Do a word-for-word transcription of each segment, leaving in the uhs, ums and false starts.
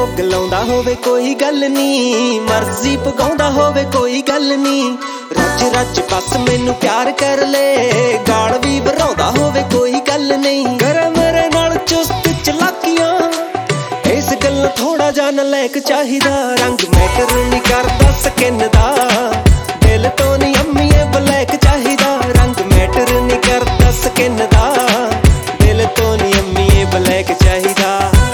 पुग लाउंदा होवे कोई गल नी, मर्जी पगाउंदा होवे कोई गल नी। रज रज बस मैनू प्यार कर ले, गाल भी भराउंदा होवे कोई गल नहीं। करे मेरे नाल चुस्त चलाकियां, इस गल थोड़ा जा नलैक चाहिदा। रंग मैटर नहीं करदा स्किन दा, दिल तो नहीं अम्मीए ब्लैक चाहिदा। रंग मैटर नहीं करदा स्किन दा, दिल तो नहीं अम्मीए ब्लैक चाहिदा।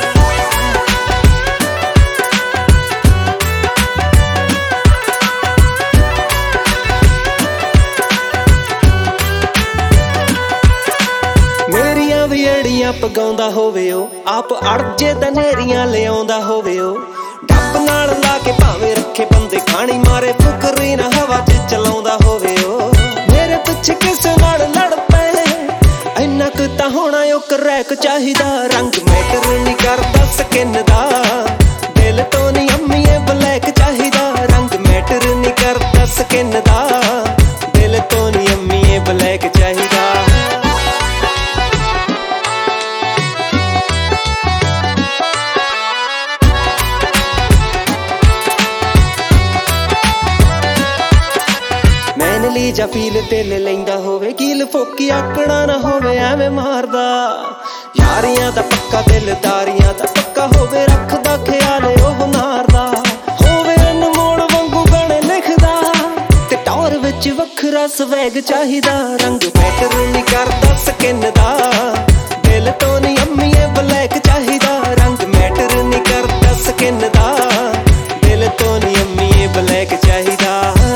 पगाउंदा होवे ओ आप अड़जे दनेरियां लियाउंदा होवे ओ। डब नाल ला के भावें रखे बंदे खानी मारे, फुकरी ना हवा च चलाउंदा होवे ओ। मेरे पिछे किसे नाल लड़ पे इन्ना क तां होना ओ करैक चाहिदा। रंग मैटर नहीं करदा स्किन दा, दिल तो नहीं अम्मीए ब्लैक चाहिदा। रंग मैटर नहीं करदा स्किन दा, दिल तो नहीं अम्मीए ब्लैक चाहिदा। जा फील दिल लैंदा होवे, कील फोकी आकड़ा ना होवे एवें मारदा। यारियां दा पक्का दिलदारियां दा पक्का होवे, रखदा ख्याल ओह नारदा। होवे अनमोल वांगू गाने लिखदा, ते टौर विच वखरा स्वैग चाहिदा। रंग मैटर नहीं करदा स्किन दा, दिल तो नहीं अम्मीए ब्लैक चाहिदा। रंग मैटर नहीं करदा स्किन दा, दिल तो नहीं अम्मीए ब्लैक चाहिदा।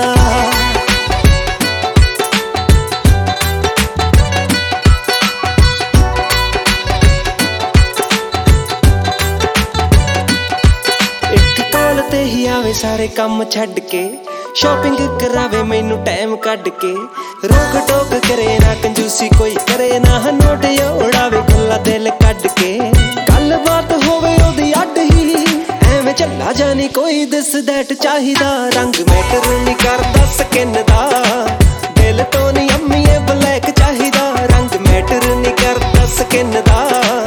आवे सारे काम छड्ड के, शॉपिंग करावे मैनू टाइम कढ के। रोक टोक करे ना कंजूसी कोई करे ना, नोट उड़ावे खुला दिल कढ के। गल बात होवे ओदी अड ही, एवें झल्ला जानी कोई दिस दैट चाहिदा। रंग मैटर नहीं करदा स्किन दा, दिल तो नहीं अम्मीए ब्लैक चाहिदा। रंग मैटर नहीं करदा स्किन दा,